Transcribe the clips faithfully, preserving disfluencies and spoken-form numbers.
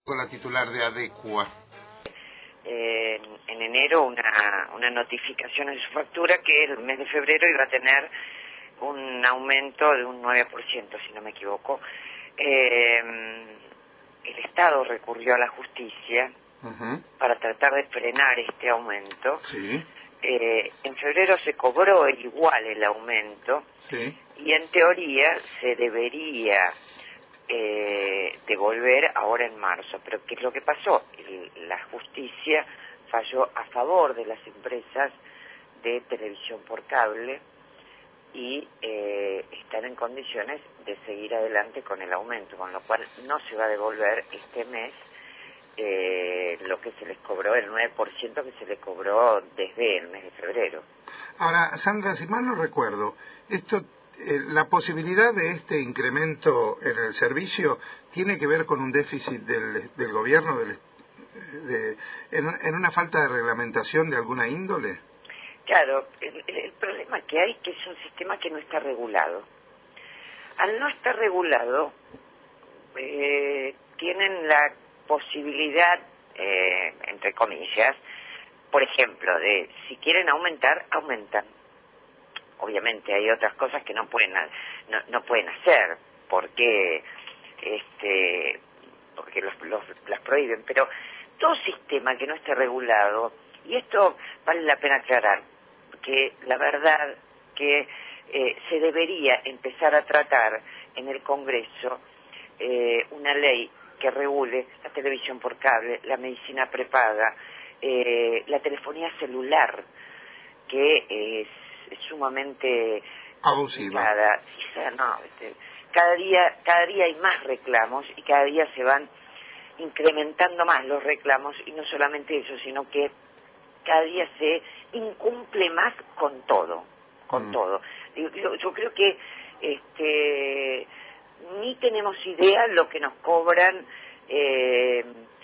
Con la titular de Adecua. Eh, en enero una, una notificación en su factura que el mes de febrero iba a tener un aumento de un nueve por ciento, si no me equivoco. Eh, el Estado recurrió a la justicia uh-huh. para tratar de frenar este aumento. Sí. Eh, en febrero se cobró igual el aumento sí. y en teoría se debería Eh, devolver ahora en marzo. Pero ¿qué es lo que pasó? El, la justicia falló a favor de las empresas de televisión por cable y eh, están en condiciones de seguir adelante con el aumento, con lo cual no se va a devolver este mes eh, lo que se les cobró, el nueve por ciento que se les cobró desde el mes de febrero. Ahora, Sandra, si mal no recuerdo, esto Eh, la posibilidad de este incremento en el servicio tiene que ver con un déficit del, del gobierno, del, de, en, en una falta de reglamentación de alguna índole. Claro, el, el problema que hay es que es un sistema que no está regulado. Al no estar regulado, eh, tienen la posibilidad, eh, entre comillas, por ejemplo, de si quieren aumentar, aumentan. Obviamente hay otras cosas que no pueden no, no pueden hacer porque este porque los, los las prohíben, pero todo sistema que no esté regulado, y esto vale la pena aclarar, que la verdad que eh, se debería empezar a tratar en el Congreso eh, una ley que regule la televisión por cable, la medicina prepaga, eh, la telefonía celular, que es es sumamente abusiva. Cada, no, este, cada día cada día hay más reclamos y cada día se van incrementando más los reclamos, y no solamente eso, sino que cada día se incumple más con todo, con mm. todo. Yo, yo, yo creo que este ni tenemos idea lo que nos cobran eh,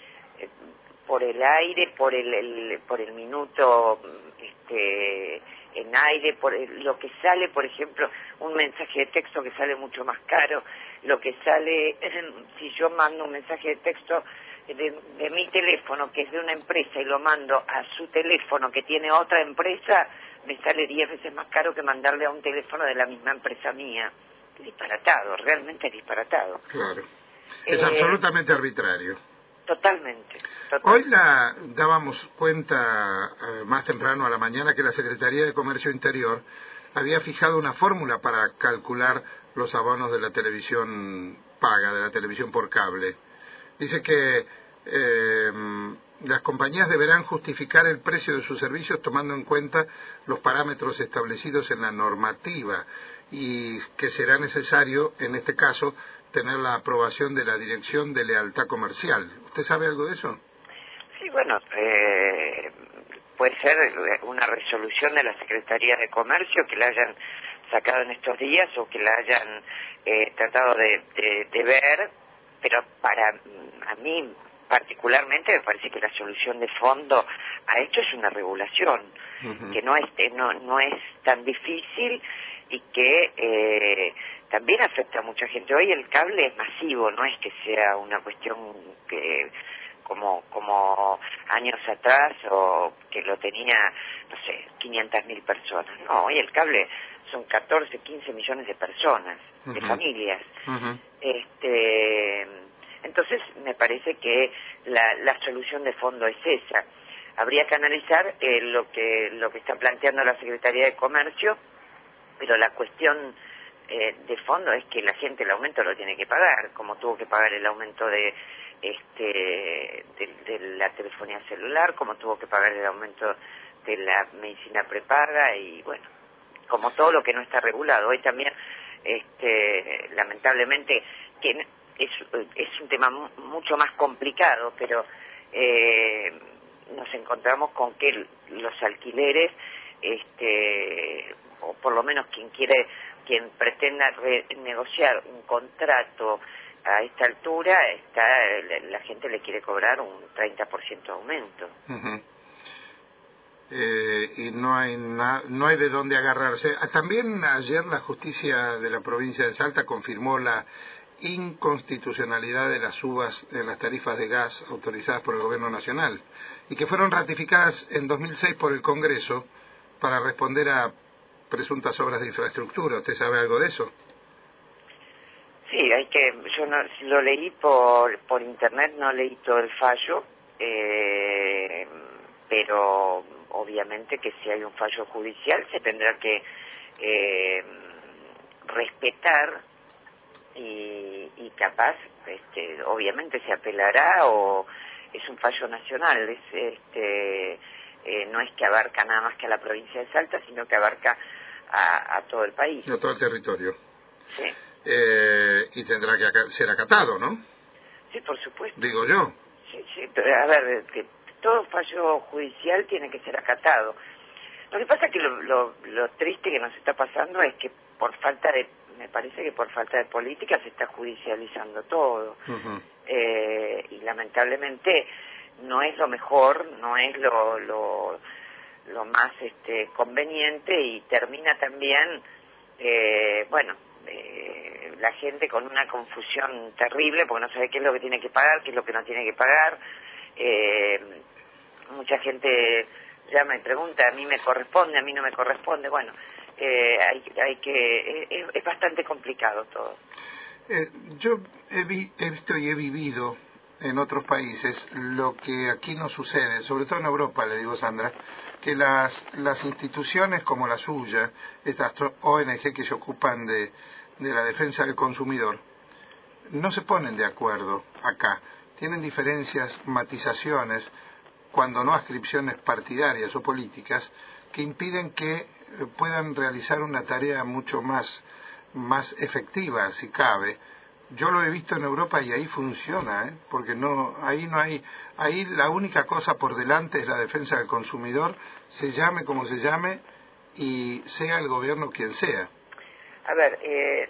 por el aire, por el, el por el minuto este en aire, por el, lo que sale, por ejemplo, un mensaje de texto que sale mucho más caro, lo que sale, eh, si yo mando un mensaje de texto de, de mi teléfono, que es de una empresa, y lo mando a su teléfono que tiene otra empresa, me sale diez veces más caro que mandarle a un teléfono de la misma empresa mía. Es disparatado, realmente es disparatado. Claro, es eh, absolutamente arbitrario. Totalmente, totalmente. Hoy la dábamos cuenta eh, más temprano a la mañana que la Secretaría de Comercio Interior había fijado una fórmula para calcular los abonos de la televisión paga, de la televisión por cable. Dice que eh, las compañías deberán justificar el precio de sus servicios tomando en cuenta los parámetros establecidos en la normativa, y que será necesario, en este caso, tener la aprobación de la Dirección de Lealtad Comercial. ¿Usted sabe algo de eso? Sí, bueno, eh, puede ser una resolución de la Secretaría de Comercio que la hayan sacado en estos días o que la hayan eh, tratado de, de, de ver, pero para a mí particularmente me parece que la solución de fondo a esto es una regulación, uh-huh. que no es, no, no es tan difícil y que eh, también afecta a mucha gente. Hoy el cable es masivo, no es que sea una cuestión que como como años atrás o que lo tenía, no sé, quinientas mil personas. No, hoy el cable son catorce, quince millones de personas, uh-huh. de familias. Uh-huh. Este, entonces me parece que la, la solución de fondo es esa. Habría que analizar eh, lo que lo que está planteando la Secretaría de Comercio, pero la cuestión eh, de fondo es que la gente el aumento lo tiene que pagar, como tuvo que pagar el aumento de este de, de la telefonía celular, como tuvo que pagar el aumento de la medicina prepaga, y bueno, como todo lo que no está regulado. Hoy también, este lamentablemente, que es, es un tema mucho más complicado, pero eh, nos encontramos con que los alquileres, este o por lo menos quien quiere, quien pretenda negociar un contrato a esta altura, está la gente le quiere cobrar un treinta por ciento de aumento. Uh-huh. Eh, y no hay na, no hay de dónde agarrarse. También ayer la justicia de la provincia de Salta confirmó la inconstitucionalidad de las subas en las tarifas de gas autorizadas por el Gobierno Nacional y que fueron ratificadas en dos mil seis por el Congreso para responder a presuntas obras de infraestructura. ¿Usted sabe algo de eso? Sí, hay que, yo no, lo leí por, por internet, no leí todo el fallo, eh, pero obviamente que si hay un fallo judicial se tendrá que eh, respetar y, y capaz, este, obviamente se apelará o es un fallo nacional, es, este, eh, no es que abarca nada más que a la provincia de Salta, sino que abarca a, a todo el país. A todo el territorio. Sí. Eh, y tendrá que aca- ser acatado, ¿no? Sí, por supuesto. Digo yo. Sí, sí, pero a ver, que todo fallo judicial tiene que ser acatado. Lo que pasa es que lo, lo, lo triste que nos está pasando es que por falta de, me parece que por falta de política se está judicializando todo. Uh-huh. Eh, y lamentablemente no es lo mejor, no es lo, lo, lo más este, conveniente y termina también, eh, bueno, eh, la gente con una confusión terrible porque no sabe qué es lo que tiene que pagar, qué es lo que no tiene que pagar. Eh, mucha gente llama y pregunta, a mí me corresponde, a mí no me corresponde. Bueno, eh, hay, hay que es, es bastante complicado todo. Eh, yo he, vi, he visto y he vivido en otros países lo que aquí no sucede, sobre todo en Europa, le digo, Sandra, que las, las instituciones como la suya, estas O N G que se ocupan de, de la defensa del consumidor, no se ponen de acuerdo acá. Tienen diferencias, matizaciones, cuando no ascripciones partidarias o políticas, que impiden que puedan realizar una tarea mucho más, más efectiva, si cabe. Yo lo he visto en Europa y ahí funciona, ¿eh? Porque no, ahí no hay, ahí la única cosa por delante es la defensa del consumidor, se llame como se llame y sea el gobierno quien sea. A ver, eh,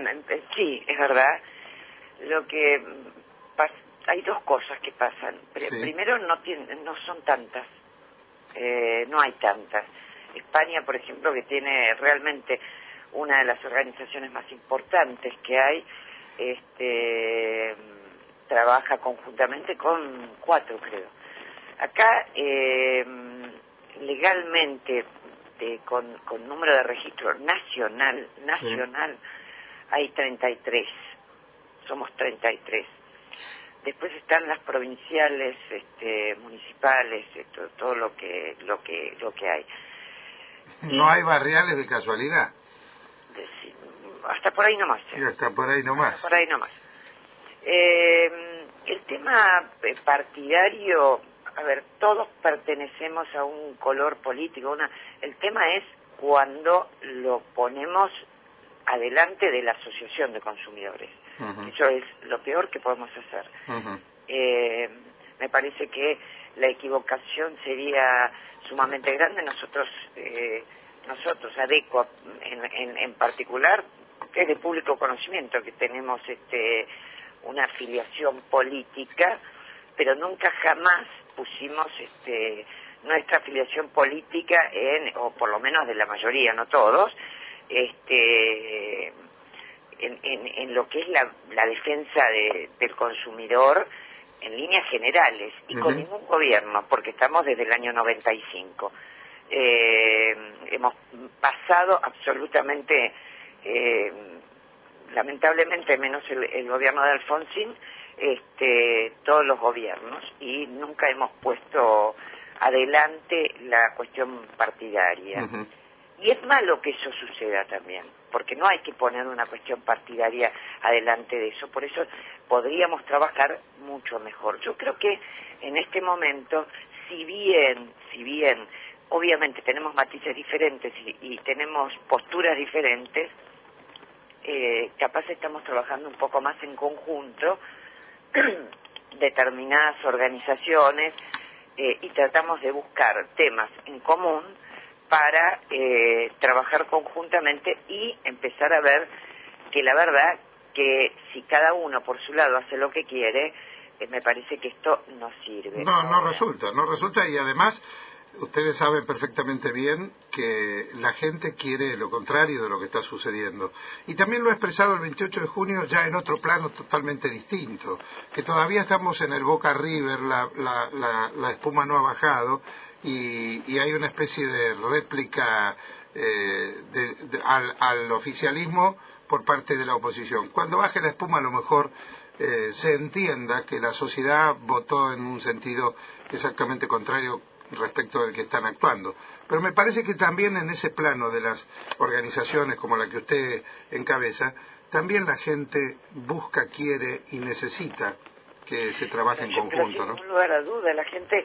sí, es verdad. Lo que pasa, hay dos cosas que pasan. Pr- Sí. Primero, no tiene, no son tantas, eh, no hay tantas. España, por ejemplo, que tiene realmente una de las organizaciones más importantes que hay, este, trabaja conjuntamente con cuatro, creo. Acá, eh, legalmente, de, con, con número de registro nacional, nacional, sí, hay treinta y tres. Somos treinta y tres. Después están las provinciales, este, municipales, esto, todo lo que, lo que, lo que hay. No y, hay barriales de casualidad. De, hasta por ahí nomás. Y hasta por ahí nomás. Hasta por ahí nomás. Eh, el tema partidario, a ver, todos pertenecemos a un color político. Una, el tema es cuando lo ponemos adelante de la asociación de consumidores. Uh-huh. Eso es lo peor que podemos hacer. Uh-huh. Eh, me parece que la equivocación sería sumamente grande. Nosotros, eh, nosotros, ADECO en, en, en particular, que es de público conocimiento, que tenemos este, una afiliación política, pero nunca jamás pusimos este, nuestra afiliación política en, o por lo menos de la mayoría, no todos, este en, en, en lo que es la, la defensa de, del consumidor en líneas generales y uh-huh. con ningún gobierno, porque estamos desde el año noventa y cinco. Eh, hemos pasado absolutamente, eh, lamentablemente, menos el, el gobierno de Alfonsín, este, todos los gobiernos, y nunca hemos puesto adelante la cuestión partidaria. Uh-huh. Y es malo que eso suceda también, porque no hay que poner una cuestión partidaria adelante de eso, por eso podríamos trabajar mucho mejor. Yo creo que en este momento, si bien, si bien, obviamente tenemos matices diferentes y, y tenemos posturas diferentes, eh, capaz estamos trabajando un poco más en conjunto, determinadas organizaciones, eh, y tratamos de buscar temas en común para eh, trabajar conjuntamente y empezar a ver que la verdad que si cada uno por su lado hace lo que quiere, eh, me parece que esto no sirve. No, no resulta, no resulta y además ustedes saben perfectamente bien que la gente quiere lo contrario de lo que está sucediendo. Y también lo ha expresado el veintiocho de junio ya en otro plano totalmente distinto, que todavía estamos en el Boca River, la, la, la, la espuma no ha bajado y, y hay una especie de réplica eh, de, de, al, al oficialismo por parte de la oposición. Cuando baje la espuma a lo mejor eh, se entienda que la sociedad votó en un sentido exactamente contrario respecto del que están actuando. Pero me parece que también en ese plano de las organizaciones como la que usted encabeza, también la gente busca, quiere y necesita que se trabaje en conjunto, ¿no? Sin lugar a duda, la gente,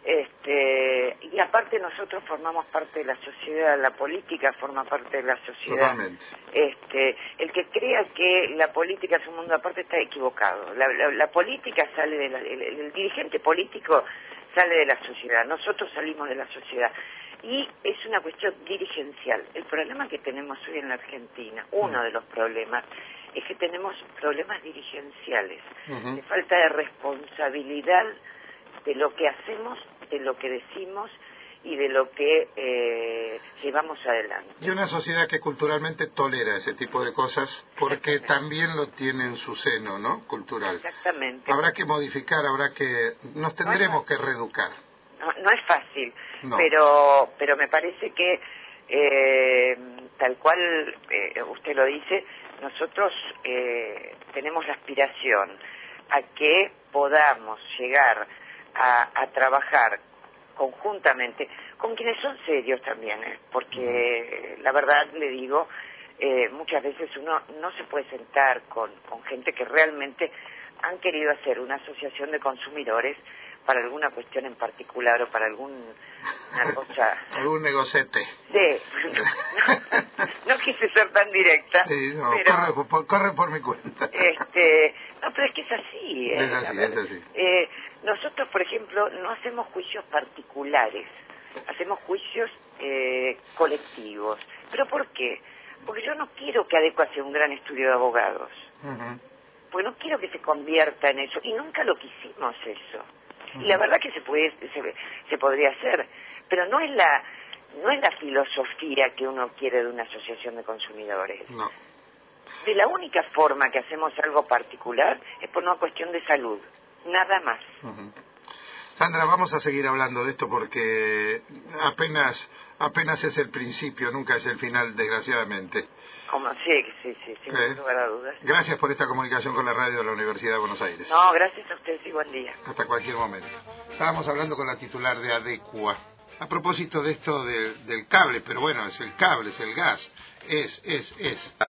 este, y aparte nosotros formamos parte de la sociedad, la política forma parte de la sociedad. Totalmente. Este, el que crea que la política es un mundo aparte está equivocado. La, la, la política sale de la, el, el dirigente político sale de la sociedad, nosotros salimos de la sociedad. Y es una cuestión dirigencial. El problema que tenemos hoy en la Argentina, uno de los problemas, es que tenemos problemas dirigenciales, uh-huh. de falta de responsabilidad de lo que hacemos, de lo que decimos y de lo que eh, llevamos adelante. Y una sociedad que culturalmente tolera ese tipo de cosas porque también lo tiene en su seno, ¿no? Cultural. Exactamente. Habrá que modificar, habrá que... nos tendremos que reeducar. No, no es fácil, no. pero pero me parece que eh, tal cual eh, usted lo dice, nosotros eh, tenemos la aspiración a que podamos llegar a, a trabajar conjuntamente con quienes son serios también, ¿eh? Porque uh-huh. la verdad le digo, eh, muchas veces uno no se puede sentar con, con gente que realmente han querido hacer una asociación de consumidores para alguna cuestión en particular o para alguna cosa... algún negocete. Sí, no, no quise ser tan directa. Sí, no, pero, corre, por, corre por mi cuenta. Este, no, pero es que es así. Es eh, así, es así. Eh, nosotros, por ejemplo, no hacemos juicios particulares, hacemos juicios eh, colectivos. ¿Pero por qué? Porque yo no quiero que Adecua sea un gran estudio de abogados. Uh-huh. Porque no quiero que se convierta en eso. Y nunca lo quisimos eso. Y la verdad que se puede se, se podría hacer, pero no es la no es la filosofía que uno quiere de una asociación de consumidores. No. De la única forma que hacemos algo particular es por una cuestión de salud, nada más. Uh-huh. Sandra, vamos a seguir hablando de esto porque apenas apenas es el principio, nunca es el final, desgraciadamente. Como, sí, sí, sí, sin ¿Eh? lugar a dudas. Gracias por esta comunicación con la radio de la Universidad de Buenos Aires. No, gracias a ustedes y buen día. Hasta cualquier momento. Estábamos hablando con la titular de Adecua. A propósito de esto de, del cable, pero bueno, es el cable, es el gas, es, es, es...